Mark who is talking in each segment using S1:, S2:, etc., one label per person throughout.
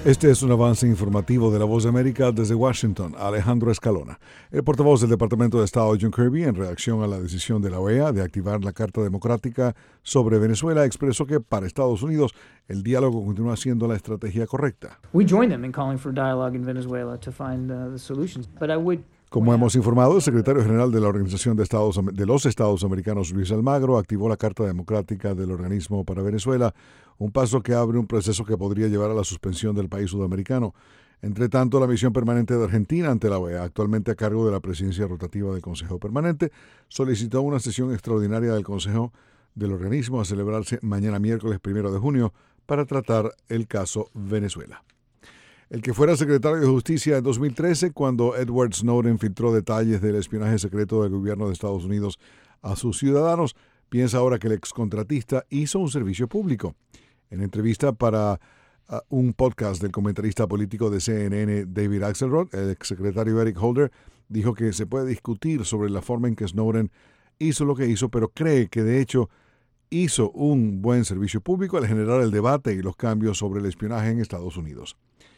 S1: Este es un avance informativo de La Voz de América desde Washington. Alejandro Escalona. El portavoz del Departamento de Estado, John Kirby, en reacción a la decisión de la OEA de activar la Carta Democrática sobre Venezuela, expresó que para Estados Unidos el diálogo continúa siendo la estrategia correcta.
S2: We join them in calling for dialogue in Venezuela to find the solutions. But I would
S1: Como hemos informado, el secretario general de la Organización de los Estados Americanos, Luis Almagro, activó la Carta Democrática del organismo para Venezuela, un paso que abre un proceso que podría llevar a la suspensión del país sudamericano. Entre tanto, la misión permanente de Argentina ante la OEA, actualmente a cargo de la presidencia rotativa del Consejo Permanente, solicitó una sesión extraordinaria del Consejo del organismo a celebrarse mañana miércoles 1 de junio para tratar el caso Venezuela. El que fuera secretario de Justicia en 2013, cuando Edward Snowden filtró detalles del espionaje secreto del gobierno de Estados Unidos a sus ciudadanos, piensa ahora que el excontratista hizo un servicio público. En entrevista para un podcast del comentarista político de CNN, David Axelrod, el exsecretario Eric Holder dijo que se puede discutir sobre la forma en que Snowden hizo lo que hizo, pero cree que de hecho hizo un buen servicio público al generar el debate y los cambios sobre el espionaje en Estados Unidos.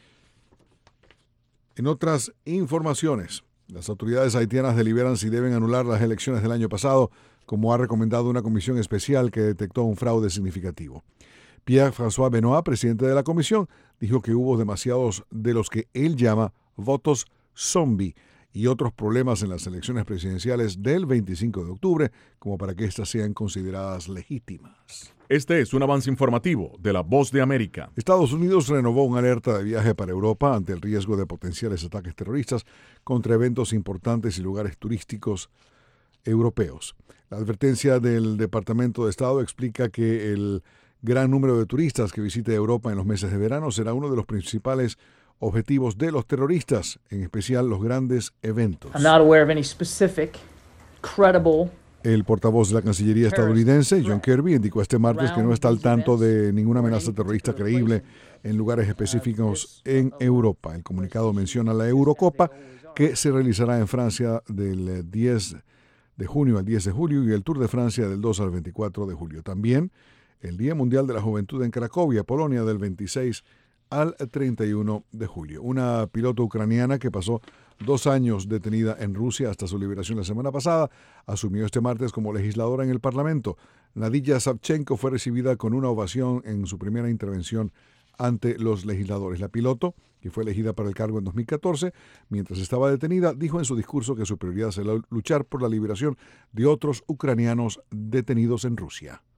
S1: En otras informaciones, las autoridades haitianas deliberan si deben anular las elecciones del año pasado, como ha recomendado una comisión especial que detectó un fraude significativo. Pierre-François Benoit, presidente de la comisión, dijo que hubo demasiados de los que él llama votos zombie y otros problemas en las elecciones presidenciales del 25 de octubre como para que éstas sean consideradas legítimas.
S3: Este es un avance informativo de La Voz de América.
S1: Estados Unidos renovó una alerta de viaje para Europa ante el riesgo de potenciales ataques terroristas contra eventos importantes y lugares turísticos europeos. La advertencia del Departamento de Estado explica que el gran número de turistas que visite Europa en los meses de verano será uno de los principales objetivos de los terroristas, en especial los grandes eventos.
S2: I'm not aware of any specific, credible.
S1: El portavoz de la Cancillería estadounidense, John Kirby, indicó este martes que no está al tanto de ninguna amenaza terrorista creíble en lugares específicos en Europa. El comunicado menciona la Eurocopa, que se realizará en Francia del 10 de junio al 10 de julio y el Tour de Francia del 2 al 24 de julio. También el Día Mundial de la Juventud en Cracovia, Polonia, del 26 al 31 de julio. Una piloto ucraniana que pasó 2 años detenida en Rusia hasta su liberación la semana pasada, asumió este martes como legisladora en el Parlamento. Nadia Savchenko fue recibida con una ovación en su primera intervención ante los legisladores. La piloto, que fue elegida para el cargo en 2014, mientras estaba detenida, dijo en su discurso que su prioridad será luchar por la liberación de otros ucranianos detenidos en Rusia.